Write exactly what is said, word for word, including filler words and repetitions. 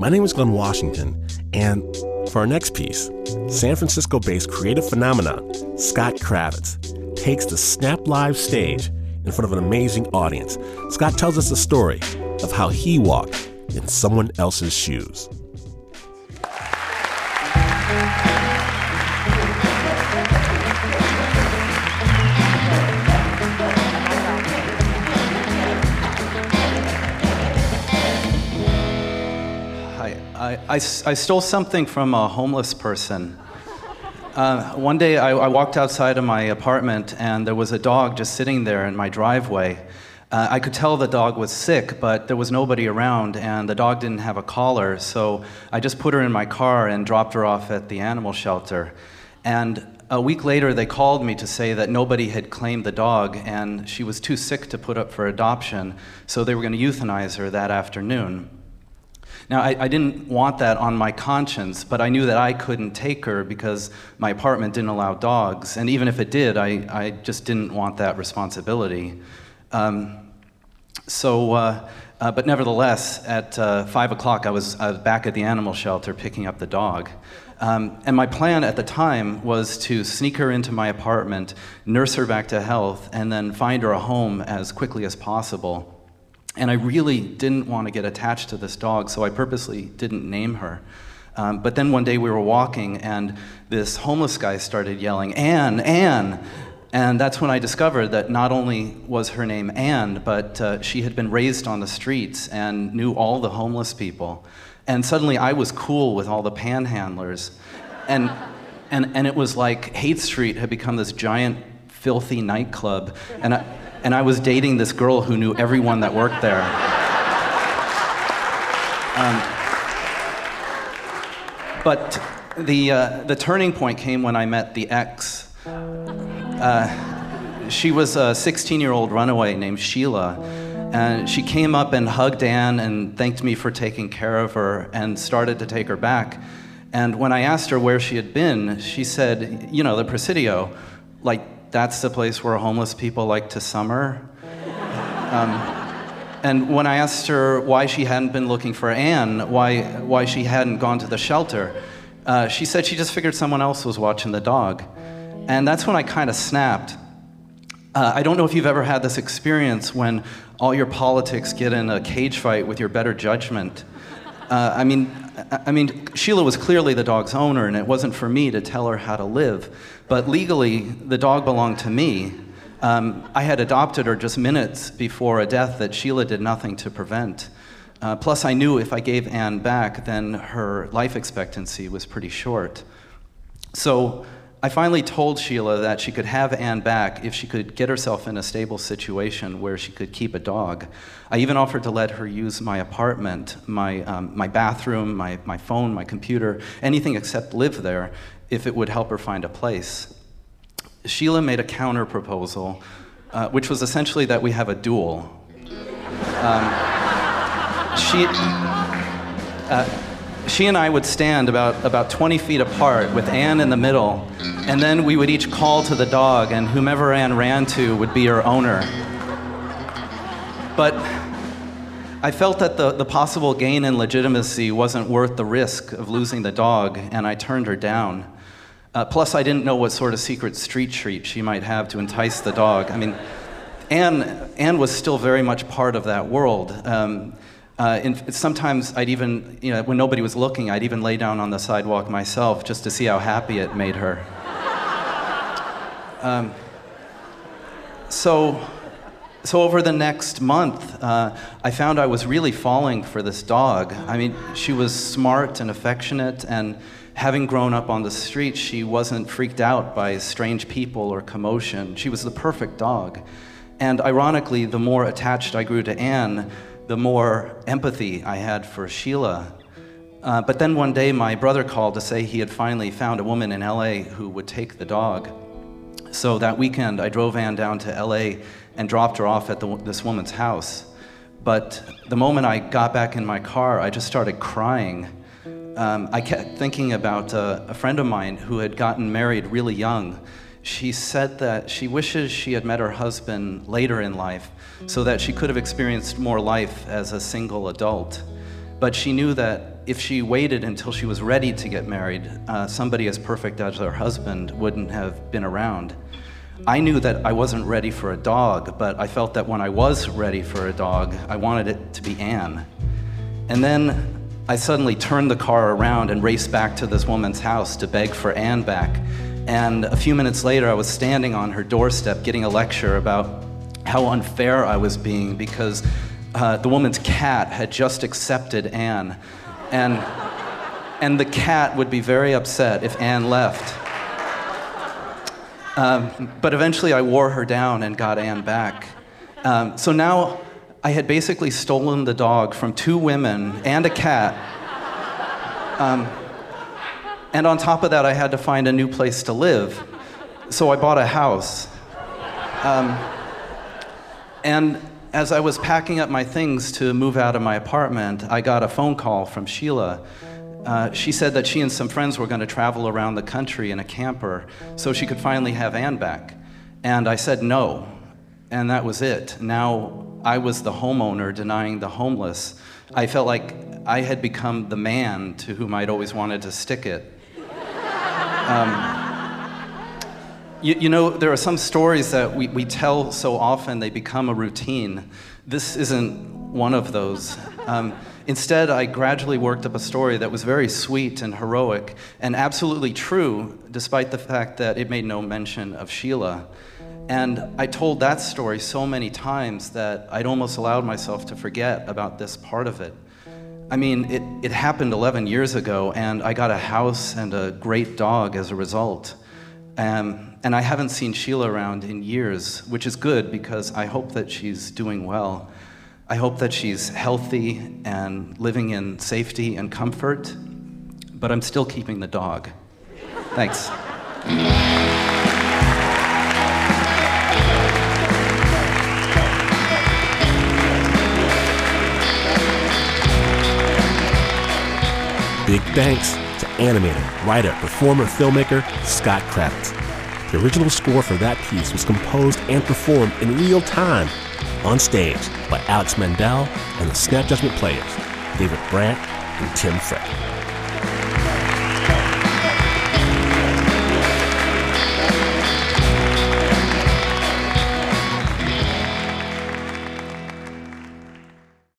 My name is Glenn Washington, and for our next piece, San Francisco-based creative phenomenon Scott Kravitz takes the Snap Live stage in front of an amazing audience. Scott tells us the story of how he walked in someone else's shoes. I, I, I stole something from a homeless person. Uh, one day I, I walked outside of my apartment and there was a dog just sitting there in my driveway. Uh, I could tell the dog was sick, but there was nobody around and the dog didn't have a collar, so I just put her in my car and dropped her off at the animal shelter. And a week later they called me to say that nobody had claimed the dog and she was too sick to put up for adoption, so they were going to euthanize her that afternoon. Now, I, I didn't want that on my conscience, but I knew that I couldn't take her because my apartment didn't allow dogs, and even if it did, I, I just didn't want that responsibility. Um, so, uh, uh, but nevertheless, at uh, five o'clock, I was uh, back at the animal shelter picking up the dog. Um, and my plan at the time was to sneak her into my apartment, nurse her back to health, and then find her a home as quickly as possible. And I really didn't want to get attached to this dog, so I purposely didn't name her. Um, but then one day we were walking, and this homeless guy started yelling, "Anne, Anne!" And that's when I discovered that not only was her name Anne, but uh, she had been raised on the streets and knew all the homeless people. And suddenly I was cool with all the panhandlers. And, and, and it was like Haight Street had become this giant, filthy nightclub. And I, And I was dating this girl who knew everyone that worked there. Um, but the, uh, the turning point came when I met the ex. Uh, she was a sixteen-year-old runaway named Sheila. And she came up and hugged Anne and thanked me for taking care of her and started to take her back. And when I asked her where she had been, she said, you know, the Presidio, like, that's the place where homeless people like to summer. Um, and when I asked her why she hadn't been looking for Anne, why, why she hadn't gone to the shelter, uh, she said she just figured someone else was watching the dog. And that's when I kind of snapped. Uh, I don't know if you've ever had this experience when all your politics get in a cage fight with your better judgment. Uh, I mean, I mean, Sheila was clearly the dog's owner, and it wasn't for me to tell her how to live. But legally, the dog belonged to me. Um, I had adopted her just minutes before a death that Sheila did nothing to prevent. Uh, plus, I knew if I gave Anne back, then her life expectancy was pretty short. So I finally told Sheila that she could have Anne back if she could get herself in a stable situation where she could keep a dog. I even offered to let her use my apartment, my, um, my bathroom, my, my phone, my computer, anything except live there, if it would help her find a place. Sheila made a counter proposal, uh, which was essentially that we have a duel. Um, she, uh, she and I would stand about, about twenty feet apart with Anne in the middle, and then we would each call to the dog, and whomever Anne ran to would be her owner. But I felt that the, the possible gain in legitimacy wasn't worth the risk of losing the dog, and I turned her down. Uh, plus, I didn't know what sort of secret street treat she might have to entice the dog. I mean, Anne, Anne was still very much part of that world. Um, uh, in, sometimes I'd even, you know, when nobody was looking, I'd even lay down on the sidewalk myself just to see how happy it made her. Um, so, so over the next month, uh, I found I was really falling for this dog. I mean, she was smart and affectionate, and having grown up on the street, she wasn't freaked out by strange people or commotion. She was the perfect dog. And ironically, the more attached I grew to Anne, the more empathy I had for Sheila. Uh, but then one day, my brother called to say he had finally found a woman in L A who would take the dog. So that weekend, I drove Anne down to L A and dropped her off at the, this woman's house. But the moment I got back in my car, I just started crying. Um, I kept thinking about uh, a friend of mine who had gotten married really young. She said that she wishes she had met her husband later in life so that she could have experienced more life as a single adult. But she knew that if she waited until she was ready to get married, uh, somebody as perfect as her husband wouldn't have been around. I knew that I wasn't ready for a dog, but I felt that when I was ready for a dog, I wanted it to be Anne. And then I suddenly turned the car around and raced back to this woman's house to beg for Anne back. And a few minutes later, I was standing on her doorstep getting a lecture about how unfair I was being because uh, the woman's cat had just accepted Anne. And, and the cat would be very upset if Anne left. Um, but eventually I wore her down and got Anne back. Um, so now I had basically stolen the dog from two women and a cat. Um, and on top of that, I had to find a new place to live. So I bought a house. Um, and as I was packing up my things to move out of my apartment, I got a phone call from Sheila. Uh, she said that she and some friends were going to travel around the country in a camper so she could finally have Anne back. And I said no, and that was it. Now I was the homeowner denying the homeless. I felt like I had become the man to whom I'd always wanted to stick it. Um, you, you know, there are some stories that we, we tell so often they become a routine. This isn't one of those. Um, Instead, I gradually worked up a story that was very sweet and heroic and absolutely true, despite the fact that it made no mention of Sheila. And I told that story so many times that I'd almost allowed myself to forget about this part of it. I mean, it, it happened eleven years ago, and I got a house and a great dog as a result. Um, and I haven't seen Sheila around in years, which is good because I hope that she's doing well. I hope that she's healthy and living in safety and comfort, but I'm still keeping the dog. Thanks. Big thanks to animator, writer, performer, filmmaker Scott Kravitz. The original score for that piece was composed and performed in real time on stage by Alex Mendel and the Snap Judgment Players, David Brandt and Tim Frick.